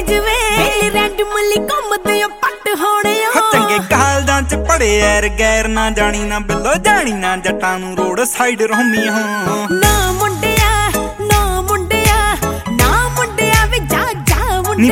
ਜਵੇ ਰੈਂਡਮਲੀ ਘੁੰਮਦੇ ਆ ਪੱਟ ਹੋਣੇ ਆ ਚੰਗੇ ਕਾਲਜਾਂ ਚ ਪੜੇ ਐਰ ਗੈਰ ਨਾ ਜਾਣੀ ਨਾ ਬਿੱਲੋ ਜਾਣੀ ਨਾ ਜੱਟਾਂ ਨੂੰ ਰੋਡ ਸਾਈਡ ਰੋਮੀ ਹੋ ਨਾ